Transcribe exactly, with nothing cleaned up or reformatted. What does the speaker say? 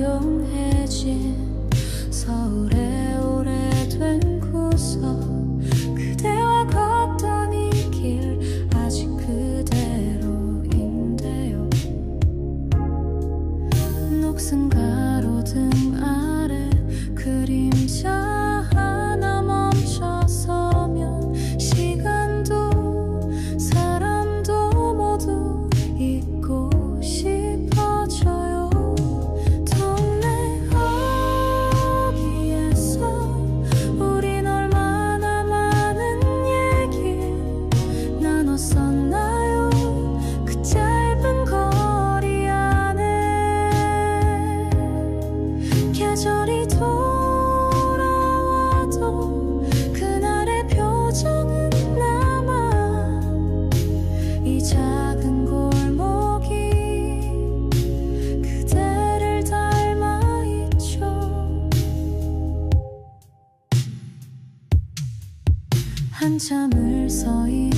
조용해진 서울의 오래된 구석, 그대와 걷던 이 길 아직 그대로인데요. 녹슨 가로등 아래 그림자 하나 멈춰서면 시간도 사람도 모두 잊고 싶어져요. 동네 어귀에서 우린 얼마나 많은 얘기 나눴었나요? 그 짧은 거리 안에 계절이 돌아와도 그날의 표정은 남아. 이 작은 골목이 그대를 닮아 있죠. 한참을 서